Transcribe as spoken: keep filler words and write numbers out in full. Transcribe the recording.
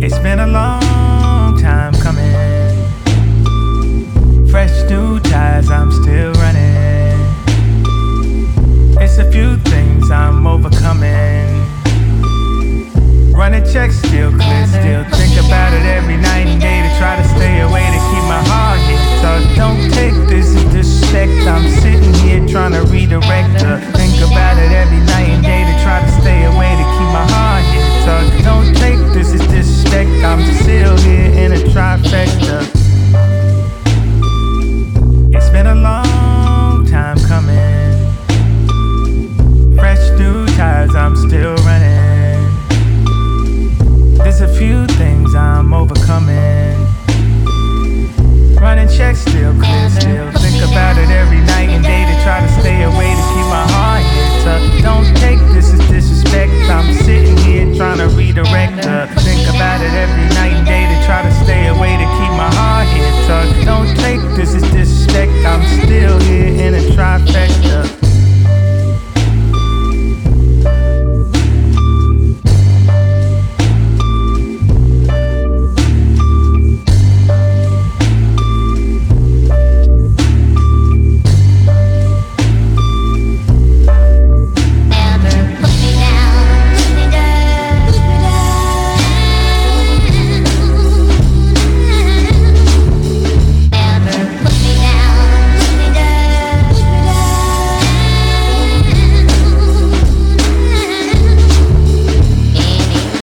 It's been a long time coming. Fresh new tires, I'm still running. It's a few things I'm overcoming. Running checks, still clear, still think about it every night and day to try to stay away to keep my heart hit. So don't take this as disrespect. I'm sitting here trying to redirect her. Think about it every night and day to try to stay away to keep my heart hit. So don't take this as disrespect. I'm still here in a trifecta. It's been a long time coming. Fresh new tires, I'm still running. There's a few things I'm overcoming. Running checks, still clear, still think about it every night and day to try to stay away to keep my heart hit. So don't take this as disrespect. I'm sitting here trying to redirect her.